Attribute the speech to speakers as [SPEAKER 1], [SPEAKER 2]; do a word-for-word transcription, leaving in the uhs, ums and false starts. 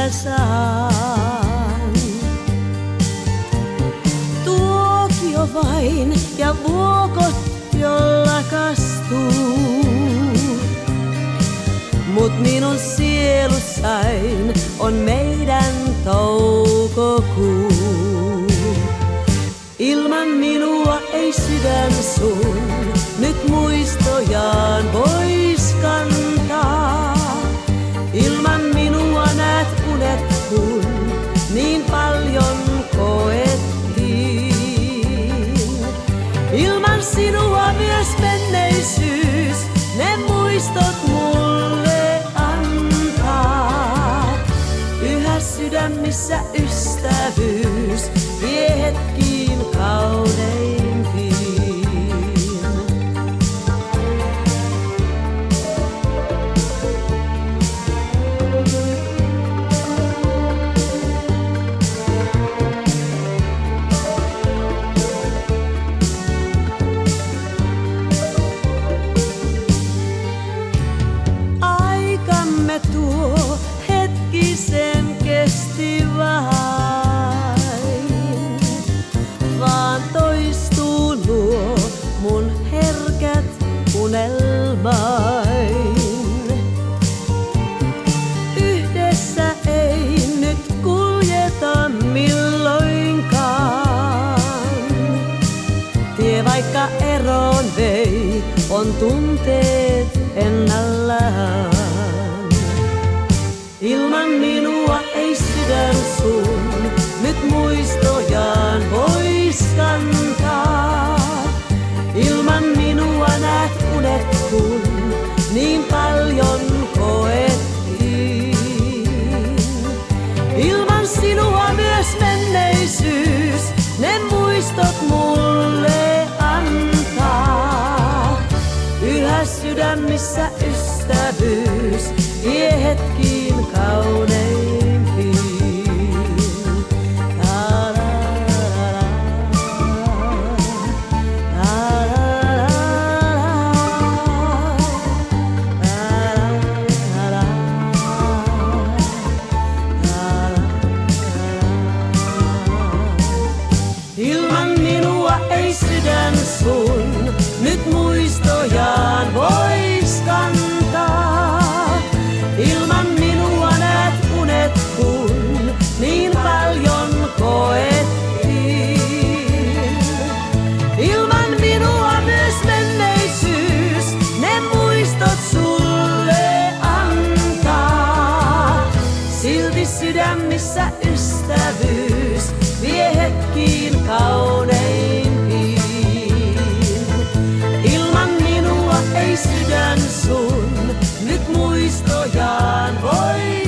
[SPEAKER 1] minä saan. Tuokio vain ja vuokot jolla kastuu, mut minun sielussain on meidän toukokuu. Ilman minua ei sydän sun nyt muistojaan vois kantaa. Ilman minua näet unet kun niin paljon koettiin. Ilman sinua myös menneisyys ne muistot mulle antaa. Yhä sydämissä ystävyys vie hetkiin kauneimpiin. Aikamme tuo hetkisen kesti vain, vaan toistuu nuo mun herkät unelmain. Yhdessä ei nyt kuljeta milloinkaan. Tie vaikka eroon vei, on tunteet ennallaan. Ilman minua ei sydän sun nyt muistojaan vois kantaa. Ilman minua näet unet kun niin paljon koettiin. Ilman sinua myös menneisyys ne muistot mulle antaa. Yhä sydämissä ystävyys vie hetkiin kauneimpiin. Ilman minua ei sydän sun nyt muistojaan vois kantaa. Ilman minua näet unet kun niin paljon koettiin. Ilman minua myös menneisyys ne muistot sulle antaa. Silti sydämissä ystävyys vie hetkiin kauneimpiin. Ilman minua ei sydän sun nyt muistojaan voi